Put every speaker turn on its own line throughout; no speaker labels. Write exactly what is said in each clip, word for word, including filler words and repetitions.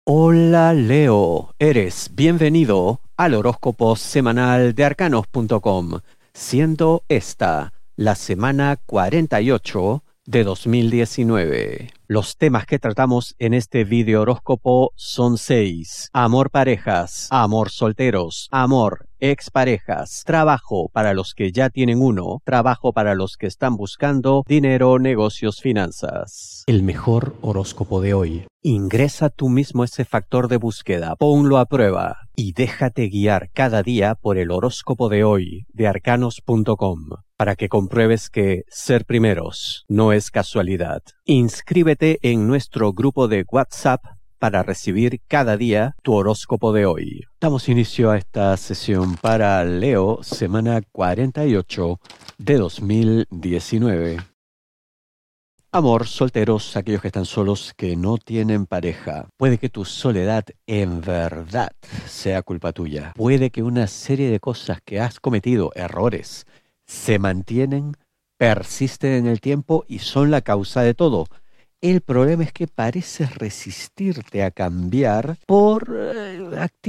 Hola Leo, eres bienvenido al horóscopo semanal de arcanos punto com, siendo esta la semana cuarenta y ocho de dos mil diecinueve. Los temas que tratamos en este video horóscopo son seis: amor parejas, amor solteros, amor exparejas, trabajo para los que ya tienen uno, trabajo para los que están buscando, dinero, negocios, finanzas. El mejor horóscopo de hoy. Ingresa tú mismo ese factor de búsqueda, ponlo a prueba y déjate guiar cada día por el horóscopo de hoy de arcanos punto com para que compruebes que ser primeros no es casualidad. Inscríbete en nuestro grupo de WhatsApp para recibir cada día tu horóscopo de hoy. Damos inicio a esta sesión para Leo, semana cuarenta y ocho de dos mil diecinueve. Amor, solteros, aquellos que están solos, que no tienen pareja. Puede que tu soledad en verdad sea culpa tuya. Puede que una serie de cosas que has cometido, errores, se mantienen, persisten en el tiempo y son la causa de todo. El problema es que pareces resistirte a cambiar por eh,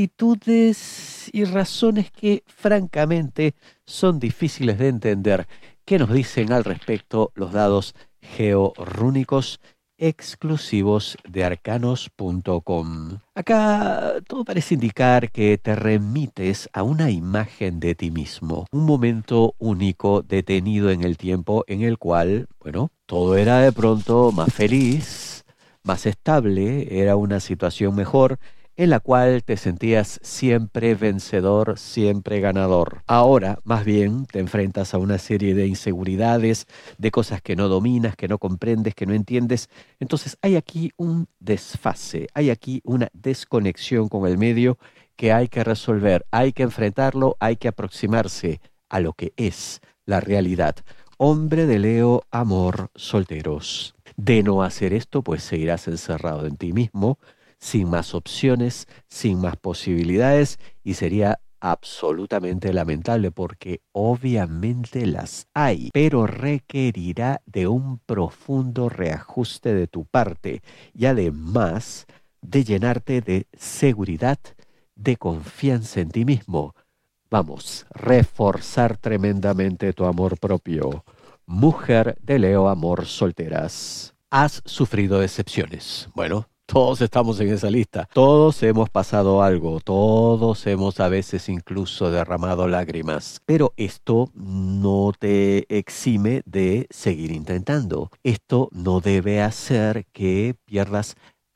actitudes y razones que francamente son difíciles de entender. ¿Qué nos dicen al respecto los dados georrúnicos exclusivos de arcanos punto com? Acá todo parece indicar que te remites a una imagen de ti mismo, un momento único detenido en el tiempo en el cual, bueno, todo era de pronto más feliz, más estable, era una situación mejor, en la cual te sentías siempre vencedor, siempre ganador. Ahora, más bien, te enfrentas a una serie de inseguridades, de cosas que no dominas, que no comprendes, que no entiendes. Entonces hay aquí un desfase, hay aquí una desconexión con el medio que hay que resolver, hay que enfrentarlo, hay que aproximarse a lo que es la realidad. Hombre de Leo, amor, solteros. De no hacer esto, pues seguirás encerrado en ti mismo, sin más opciones, sin más posibilidades, y sería absolutamente lamentable porque obviamente las hay, pero requerirá de un profundo reajuste de tu parte y además de llenarte de seguridad, de confianza en ti mismo. Vamos, reforzar tremendamente tu amor propio. Mujer de Leo, amor, solteras. ¿Has sufrido decepciones? Bueno, todos estamos en esa lista. Todos hemos pasado algo. Todos hemos a veces incluso derramado lágrimas. Pero esto no te exime de seguir intentando. Esto no debe hacer que pierdas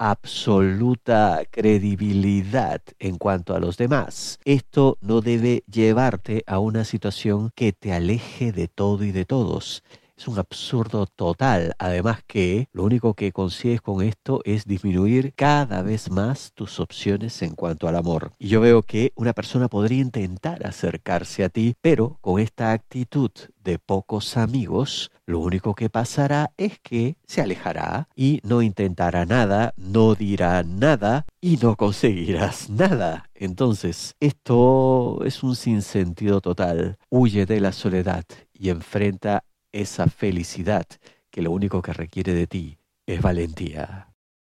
absoluta credibilidad en cuanto a los demás. Esto no debe llevarte a una situación que te aleje de todo y de todos. Es un absurdo total. Además que lo único que consigues con esto es disminuir cada vez más tus opciones en cuanto al amor. Y yo veo que una persona podría intentar acercarse a ti, pero con esta actitud de pocos amigos, lo único que pasará es que se alejará y no intentará nada, no dirá nada y no conseguirás nada. Entonces, esto es un sinsentido total. Huye de la soledad y enfrenta esa felicidad que lo único que requiere de ti es valentía.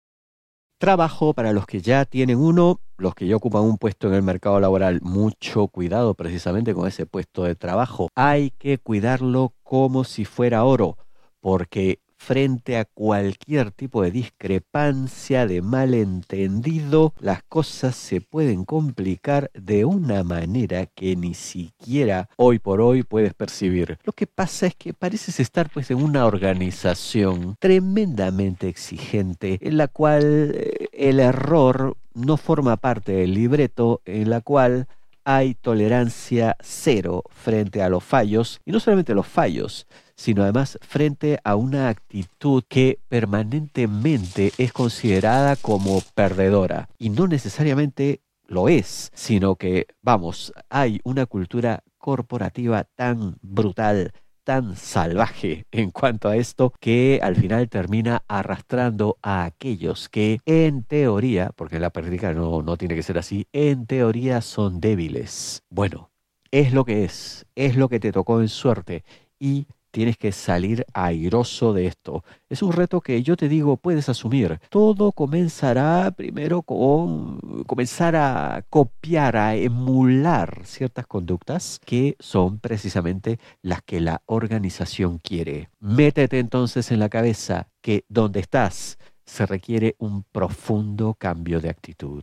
Trabajo para los que ya tienen uno, los que ya ocupan un puesto en el mercado laboral. Mucho cuidado precisamente con ese puesto de trabajo. Hay que cuidarlo como si fuera oro, porque frente a cualquier tipo de discrepancia, de malentendido, las cosas se pueden complicar de una manera que ni siquiera hoy por hoy puedes percibir. Lo que pasa es que pareces estar pues en una organización tremendamente exigente, en la cual eh, el error no forma parte del libreto, en la cual hay tolerancia cero frente a los fallos, y no solamente los fallos, sino además frente a una actitud que permanentemente es considerada como perdedora. Y no necesariamente lo es, sino que, vamos, hay una cultura corporativa tan brutal, tan salvaje en cuanto a esto, que al final termina arrastrando a aquellos que en teoría, porque en la práctica no, no tiene que ser así, en teoría son débiles. Bueno, es lo que es, es lo que te tocó en suerte y Tienes que salir airoso de esto. Es un reto que yo te digo, puedes asumir. Todo comenzará primero con comenzar a copiar, a emular ciertas conductas que son precisamente las que la organización quiere. Métete entonces en la cabeza que donde estás se requiere un profundo cambio de actitud.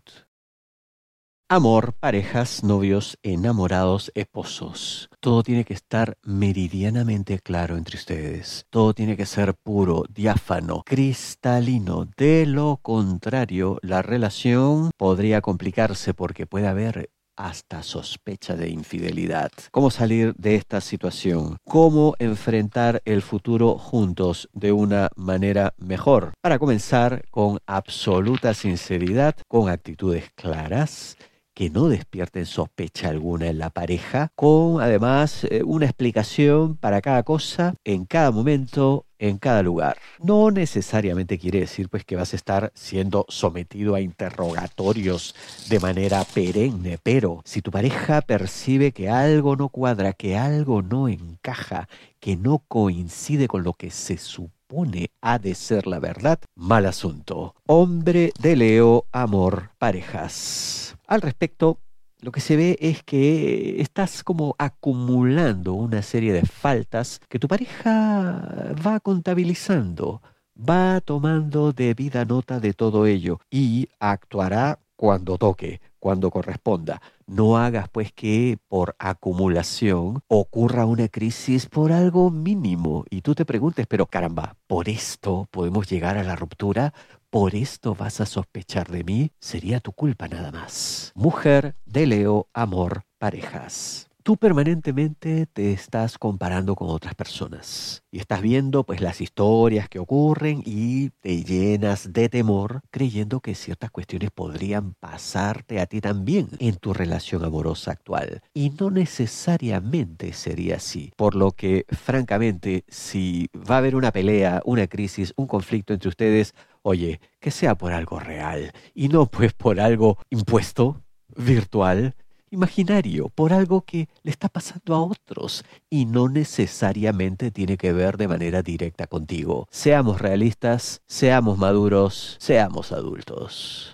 Amor, parejas, novios, enamorados, esposos. Todo tiene que estar meridianamente claro entre ustedes. Todo tiene que ser puro, diáfano, cristalino. De lo contrario, la relación podría complicarse porque puede haber hasta sospecha de infidelidad. ¿Cómo salir de esta situación? ¿Cómo enfrentar el futuro juntos de una manera mejor? Para comenzar, con absoluta sinceridad, con actitudes claras, que no despierten sospecha alguna en la pareja, con además eh, una explicación para cada cosa, en cada momento, en cada lugar. No necesariamente quiere decir pues que vas a estar siendo sometido a interrogatorios de manera perenne, pero si tu pareja percibe que algo no cuadra, que algo no encaja, que no coincide con lo que se supone ha de ser la verdad, mal asunto. Hombre de Leo, amor, parejas. Al respecto, lo que se ve es que estás como acumulando una serie de faltas que tu pareja va contabilizando, va tomando debida nota de todo ello y actuará cuando toque, cuando corresponda. No hagas pues que por acumulación ocurra una crisis por algo mínimo y tú te preguntes, pero caramba, ¿por esto podemos llegar a la ruptura? ¿Por esto vas a sospechar de mí? Sería tu culpa nada más. Mujer de Leo, amor, parejas. Tú permanentemente te estás comparando con otras personas y estás viendo pues las historias que ocurren y te llenas de temor creyendo que ciertas cuestiones podrían pasarte a ti también en tu relación amorosa actual. Y no necesariamente sería así. Por lo que, francamente, si va a haber una pelea, una crisis, un conflicto entre ustedes, oye, que sea por algo real y no pues por algo impuesto, virtual, imaginario, por algo que le está pasando a otros y no necesariamente tiene que ver de manera directa contigo. Seamos realistas, seamos maduros, seamos adultos.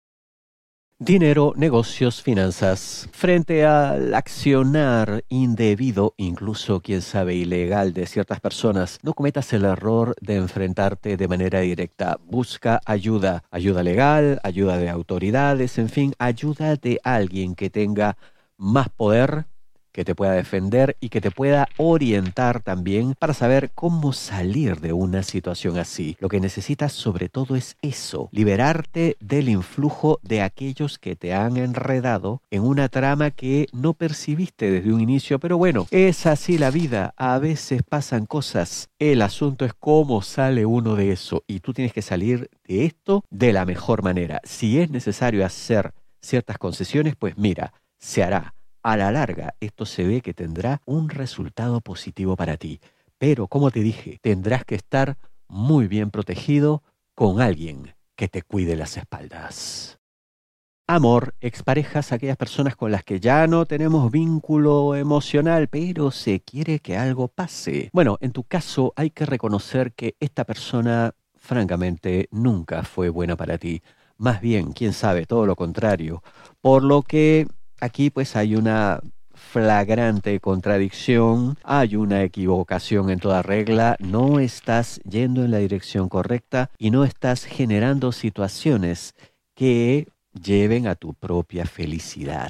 Dinero, negocios, finanzas. Frente al accionar indebido, incluso quién sabe ilegal de ciertas personas, no cometas el error de enfrentarte de manera directa. Busca ayuda, ayuda legal, ayuda de autoridades, en fin, ayuda de alguien que tenga más poder, que te pueda defender y que te pueda orientar también para saber cómo salir de una situación así. Lo que necesitas sobre todo es eso, liberarte del influjo de aquellos que te han enredado en una trama que no percibiste desde un inicio, pero bueno, es así la vida, a veces pasan cosas. El asunto es cómo sale uno de eso y tú tienes que salir de esto de la mejor manera. Si es necesario hacer ciertas concesiones, pues mira, se hará. A la larga, esto se ve que tendrá un resultado positivo para ti. Pero, como te dije, tendrás que estar muy bien protegido con alguien que te cuide las espaldas. Amor, exparejas, aquellas personas con las que ya no tenemos vínculo emocional, pero se quiere que algo pase. Bueno, en tu caso hay que reconocer que esta persona, francamente, nunca fue buena para ti. Más bien, quién sabe, todo lo contrario. Por lo que aquí pues hay una flagrante contradicción, hay una equivocación en toda regla, no estás yendo en la dirección correcta y no estás generando situaciones que lleven a tu propia felicidad.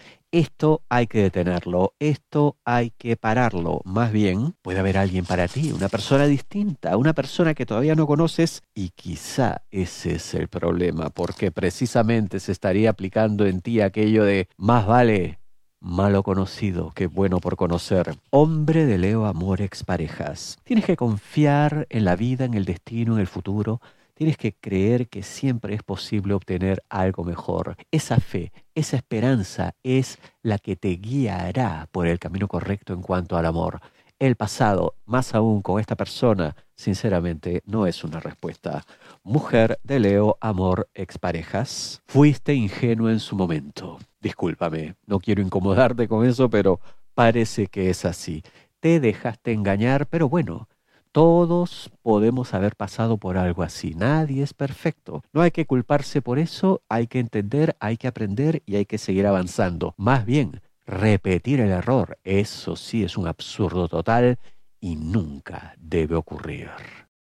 Esto hay que detenerlo, esto hay que pararlo. Más bien, puede haber alguien para ti, una persona distinta, una persona que todavía no conoces y quizá ese es el problema, porque precisamente se estaría aplicando en ti aquello de más vale malo conocido que bueno por conocer. Hombre de Leo, amor, exparejas. Tienes que confiar en la vida, en el destino, en el futuro. Tienes que creer que siempre es posible obtener algo mejor. Esa fe, esa esperanza es la que te guiará por el camino correcto en cuanto al amor. El pasado, más aún con esta persona, sinceramente no es una respuesta. Mujer de Leo, amor, exparejas. Fuiste ingenuo en su momento. Discúlpame, no quiero incomodarte con eso, pero parece que es así. te dejaste engañar, pero bueno, todos podemos haber pasado por algo así. Nadie es perfecto. No hay que culparse por eso, hay que entender, hay que aprender y hay que seguir avanzando. Más bien, repetir el error, eso sí es un absurdo total y nunca debe ocurrir.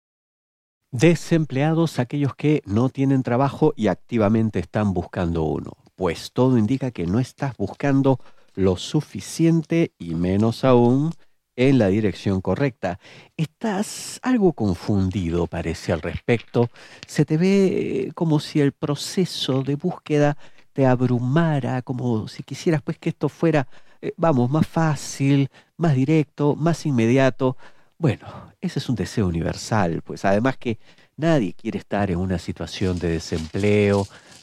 Desempleados, aquellos que no tienen trabajo y activamente están buscando uno. Pues todo indica que no estás buscando lo suficiente y menos aún en la dirección correcta. Estás algo confundido, parece, al respecto. Se te ve como si el proceso de búsqueda te abrumara, como si quisieras pues que esto fuera, eh, vamos, más fácil, más directo, más inmediato. Bueno, ese es un deseo universal, pues además que nadie quiere estar en una situación de desempleo,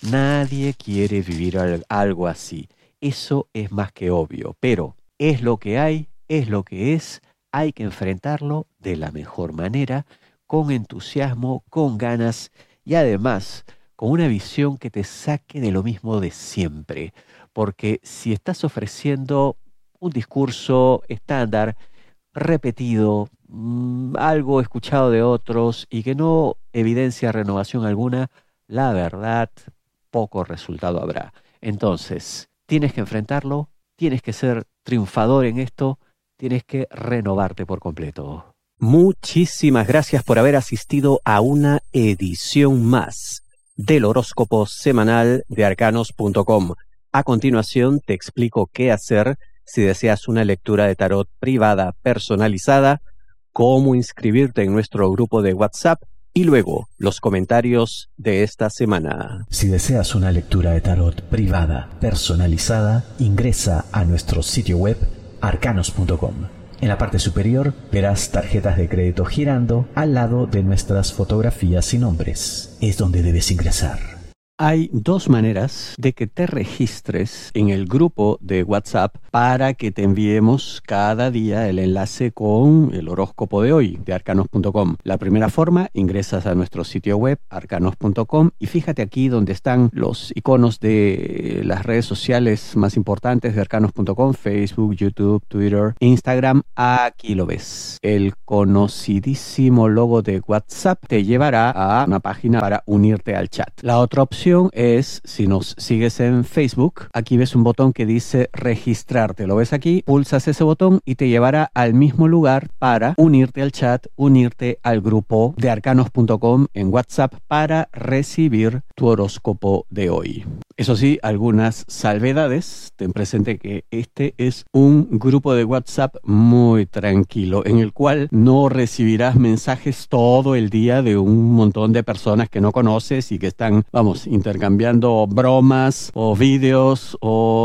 nadie quiere vivir al- algo así. Eso es más que obvio, pero es lo que hay, es lo que es, hay que enfrentarlo de la mejor manera, con entusiasmo, con ganas y además con una visión que te saque de lo mismo de siempre. Porque si estás ofreciendo un discurso estándar, repetido, mm, algo escuchado de otros y que no evidencia renovación alguna, la verdad, poco resultado habrá. Entonces, tienes que enfrentarlo, tienes que ser triunfador en esto, tienes que renovarte por completo. Muchísimas gracias por haber asistido a una edición más del horóscopo semanal de arcanos punto com. A continuación te explico qué hacer si deseas una lectura de tarot privada personalizada, cómo inscribirte en nuestro grupo de WhatsApp y luego los comentarios de esta semana.
Si deseas una lectura de tarot privada personalizada, ingresa a nuestro sitio web arcanos punto com. En la parte superior verás tarjetas de crédito girando al lado de nuestras fotografías y nombres. Es donde debes ingresar.
Hay dos maneras de que te registres en el grupo de WhatsApp para que te enviemos cada día el enlace con el horóscopo de hoy de arcanos punto com. La primera forma, ingresas a nuestro sitio web arcanos punto com y fíjate aquí donde están los iconos de las redes sociales más importantes de arcanos punto com, Facebook, YouTube, Twitter, Instagram. Aquí lo ves. El conocidísimo logo de WhatsApp te llevará a una página para unirte al chat. La otra opción es, si nos sigues en Facebook, aquí ves un botón que dice registrarte. Lo ves aquí, pulsas ese botón y te llevará al mismo lugar para unirte al chat, unirte al grupo de arcanos punto com en WhatsApp para recibir tu horóscopo de hoy. Eso sí, algunas salvedades. Ten presente que este es un grupo de WhatsApp muy tranquilo, en el cual no recibirás mensajes todo el día de un montón de personas que no conoces y que están, vamos, intercambiando bromas o vídeos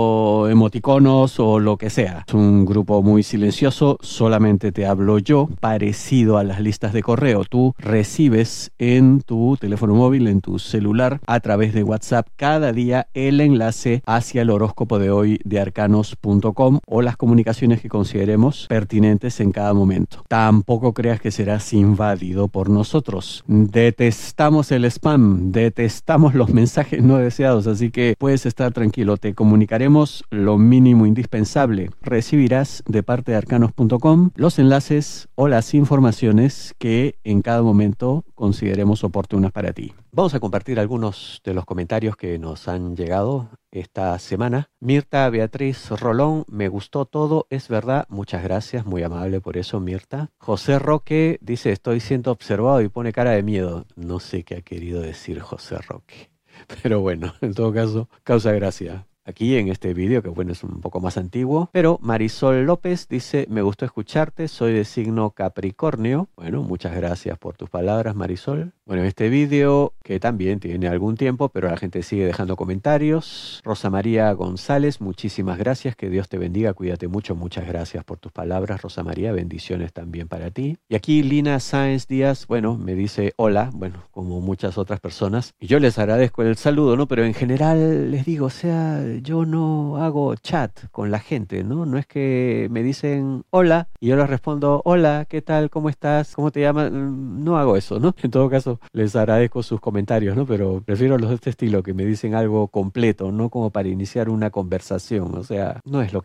o emoticonos o lo que sea. Es un grupo muy silencioso, solamente te hablo yo, parecido a las listas de correo. Tú recibes en tu teléfono móvil, en tu celular, a través de WhatsApp cada día el enlace hacia el horóscopo de hoy de arcanos punto com o las comunicaciones que consideremos pertinentes en cada momento. Tampoco creas que serás invadido por nosotros. Detestamos el spam, detestamos los mensajes no deseados, así que puedes estar tranquilo, te comunicaremos lo mínimo indispensable. Recibirás de parte de arcanos punto com los enlaces o las informaciones que en cada momento consideremos oportunas para ti. Vamos a compartir algunos de los comentarios que nos han llegado esta semana. Mirta Beatriz Rolón, me gustó todo, es verdad, muchas gracias, muy amable por eso, Mirta. José Roque dice, estoy siendo observado y pone cara de miedo. No sé qué ha querido decir José Roque, pero bueno, en todo caso, causa gracia. Aquí en este vídeo, que bueno, es un poco más antiguo, pero Marisol López dice, me gustó escucharte, soy de signo Capricornio. Bueno, muchas gracias por tus palabras, Marisol. Bueno, este vídeo, que también tiene algún tiempo, pero la gente sigue dejando comentarios. Rosa María González, muchísimas gracias, que Dios te bendiga, cuídate mucho, muchas gracias por tus palabras, Rosa María, bendiciones también para ti. Y aquí Lina Sáenz Díaz, bueno, me dice hola, bueno, como muchas otras personas, y yo les agradezco el saludo, ¿no? Pero en general les digo, o sea, yo no hago chat con la gente, ¿no? No es que me dicen hola y yo les respondo hola, ¿qué tal? ¿Cómo estás? ¿Cómo te llamas? No hago eso, ¿no? En todo caso, les agradezco sus comentarios, ¿no? Pero prefiero los de este estilo, que me dicen algo completo, no como para iniciar una conversación, o sea, no es lo que hago.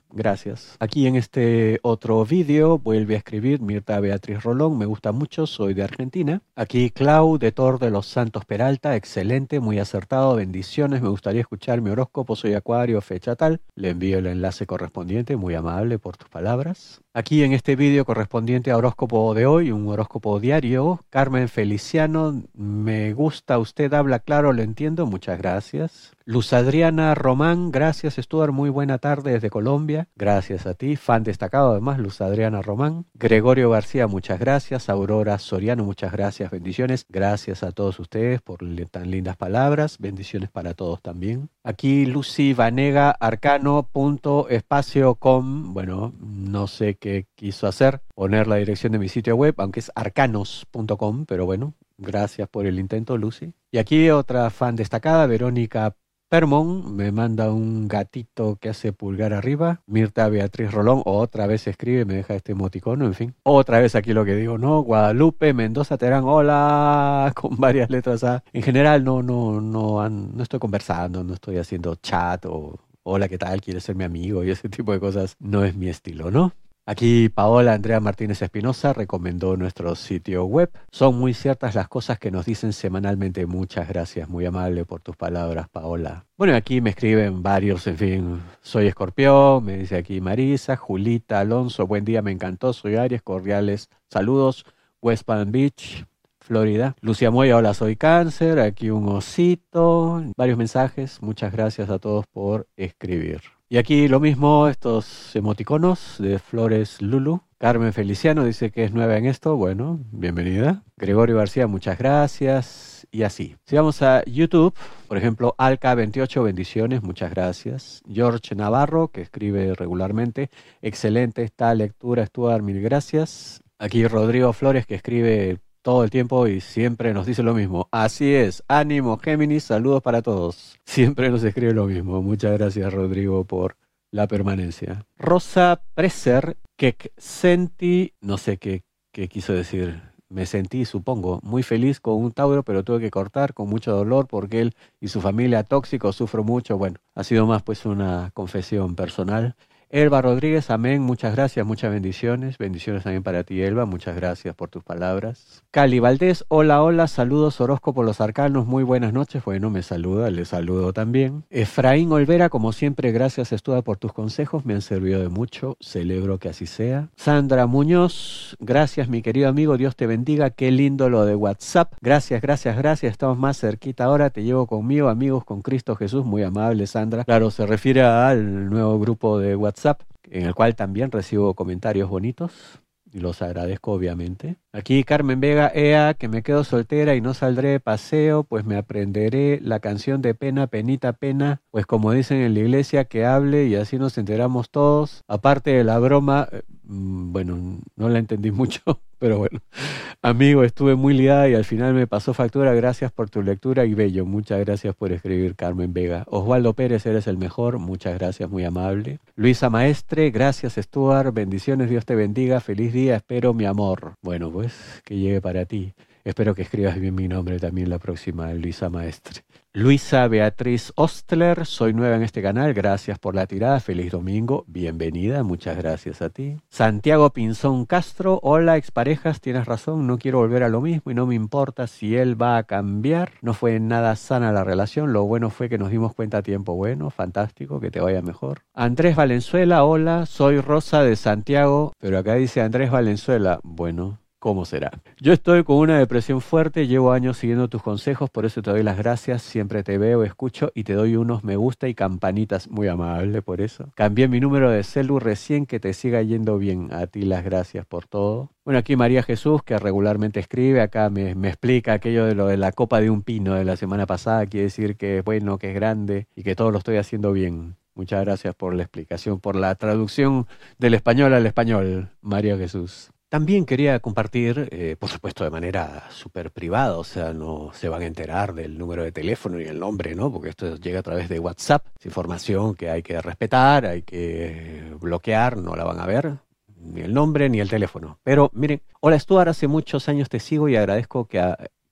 gracias. Aquí en este otro vídeo vuelve a escribir Mirta Beatriz Rolón, me gusta mucho, soy de Argentina. Aquí Clau de Tor de los Santos Peralta, excelente, muy acertado, bendiciones, me gustaría escuchar mi horóscopo, soy Acuario, fecha tal. Le envío el enlace correspondiente, muy amable por tus palabras. Aquí en este vídeo correspondiente a horóscopo de hoy, un horóscopo diario, Carmen Feliciano, me gusta, usted habla claro, lo entiendo, muchas gracias. Luz Adriana Román, gracias Stuart, muy buena tarde desde Colombia, gracias a ti, fan destacado además, Luz Adriana Román. Gregorio García, muchas gracias. Aurora Soriano, muchas gracias, bendiciones, gracias a todos ustedes por tan lindas palabras, bendiciones para todos también. Aquí Lucy Vanega, arcano punto espacio com, bueno, no sé qué quiso hacer, poner la dirección de mi sitio web, aunque es arcanos punto com, pero bueno, gracias por el intento, Lucy. Y aquí otra fan destacada, Verónica Permon, me manda un gatito que hace pulgar arriba. Mirta Beatriz Rolón, otra vez escribe, me deja este emoticono, en fin. Otra vez aquí lo que digo, ¿no? Guadalupe Mendoza Terán, hola, con varias letras A. En general no, no, no, no estoy conversando, no estoy haciendo chat o hola, ¿qué tal? ¿Quieres ser mi amigo? Y ese tipo de cosas no es mi estilo, ¿no? Aquí Paola Andrea Martínez Espinosa recomendó nuestro sitio web. Son muy ciertas las cosas que nos dicen semanalmente. Muchas gracias, muy amable por tus palabras, Paola. Bueno, aquí me escriben varios, en fin, soy Escorpión, me dice aquí Marisa, Julita, Alonso, buen día, me encantó, soy Aries, cordiales saludos, West Palm Beach, Florida. Lucia Moya, hola, soy Cáncer, aquí un osito, varios mensajes, muchas gracias a todos por escribir. Y aquí lo mismo, estos emoticonos de Flores Lulu. Carmen Feliciano dice que es nueva en esto. Bueno, bienvenida. Gregorio García, muchas gracias. Y así. Si vamos a YouTube, por ejemplo, Alca veintiocho, bendiciones, muchas gracias. George Navarro, que escribe regularmente. Excelente esta lectura, Stuart, mil gracias. Aquí Rodrigo Flores, que escribe todo el tiempo y siempre nos dice lo mismo. Así es, ánimo Géminis, saludos para todos. Siempre nos escribe lo mismo. Muchas gracias Rodrigo por la permanencia. Rosa Preser, que sentí, no sé qué, qué quiso decir, me sentí, supongo, muy feliz con un Tauro, pero tuve que cortar con mucho dolor porque él y su familia tóxico, sufro mucho. Bueno, ha sido más pues una confesión personal. Elba Rodríguez, amén, muchas gracias, muchas bendiciones, bendiciones también para ti, Elba, muchas gracias por tus palabras. Cali Valdés, hola, hola, saludos, horóscopo los arcanos, muy buenas noches, bueno, me saluda, le saludo también. Efraín Olvera, como siempre, gracias, Estuda, por tus consejos, me han servido de mucho, celebro que así sea. Sandra Muñoz, gracias, mi querido amigo, Dios te bendiga, qué lindo lo de WhatsApp, gracias, gracias, gracias, estamos más cerquita ahora, te llevo conmigo, amigos con Cristo Jesús, muy amable, Sandra. Claro, se refiere al nuevo grupo de WhatsApp, en el cual también recibo comentarios bonitos y los agradezco obviamente. Aquí Carmen Vega, ea, que me quedo soltera y no saldré de paseo, pues me aprenderé la canción de Pena, Penita, Pena, pues como dicen en la iglesia, que hable y así nos enteramos todos. Aparte de la broma, eh, bueno, no la entendí mucho, pero bueno. Amigo, estuve muy liada y al final me pasó factura. Gracias por tu lectura y bello. Muchas gracias por escribir, Carmen Vega. Osvaldo Pérez, eres el mejor. Muchas gracias, muy amable. Luisa Maestre, gracias, Stuart. Bendiciones, Dios te bendiga. Feliz día, espero mi amor. Bueno, pues que llegue para ti. Espero que escribas bien mi nombre también la próxima, Luisa Maestre. Luisa Beatriz Ostler, soy nueva en este canal, gracias por la tirada, feliz domingo, bienvenida, muchas gracias a ti. Santiago Pinzón Castro, hola exparejas, tienes razón, no quiero volver a lo mismo y no me importa si él va a cambiar, no fue nada sana la relación, lo bueno fue que nos dimos cuenta a tiempo bueno, fantástico, que te vaya mejor. Andrés Valenzuela, hola, soy Rosa de Santiago, pero acá dice Andrés Valenzuela, bueno, ¿cómo será? Yo estoy con una depresión fuerte, llevo años siguiendo tus consejos, por eso te doy las gracias, siempre te veo, escucho y te doy unos me gusta y campanitas, muy amable por eso. Cambié mi número de celu recién, que te siga yendo bien, a ti las gracias por todo. Bueno, aquí María Jesús, que regularmente escribe, acá me, me explica aquello de lo de la copa de un pino de la semana pasada, quiere decir que es bueno, que es grande y que todo lo estoy haciendo bien. Muchas gracias por la explicación, por la traducción del español al español, María Jesús. También quería compartir, eh, por supuesto de manera súper privada, o sea, no se van a enterar del número de teléfono ni el nombre, ¿no? Porque esto llega a través de WhatsApp, es información que hay que respetar, hay que bloquear, no la van a ver, ni el nombre ni el teléfono. Pero miren, hola Stuart, hace muchos años te sigo y agradezco que, a,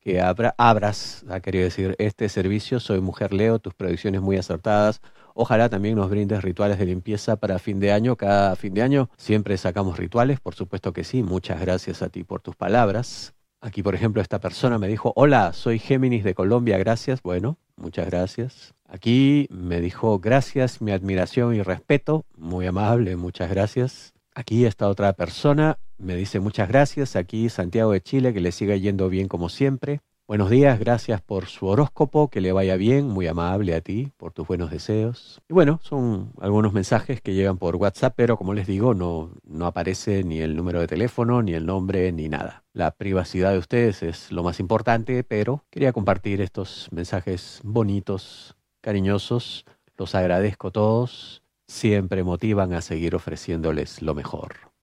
que abra, abras, ha querido decir, este servicio. Soy Mujer Leo, tus predicciones muy acertadas. Ojalá también nos brindes rituales de limpieza para fin de año. Cada fin de año siempre sacamos rituales, por supuesto que sí. Muchas gracias a ti por tus palabras. Aquí, por ejemplo, esta persona me dijo, hola, soy Géminis de Colombia, gracias. Bueno, muchas gracias. Aquí me dijo, gracias, mi admiración y respeto. Muy amable, muchas gracias. Aquí esta otra persona me dice, muchas gracias. Aquí Santiago de Chile, que le siga yendo bien como siempre. Buenos días, gracias por su horóscopo, que le vaya bien, muy amable a ti por tus buenos deseos. Y bueno, son algunos mensajes que llegan por WhatsApp, pero como les digo, no, no aparece ni el número de teléfono, ni el nombre, ni nada. La privacidad de ustedes es lo más importante, pero quería compartir estos mensajes bonitos, cariñosos. Los agradezco todos, siempre motivan a seguir ofreciéndoles lo mejor.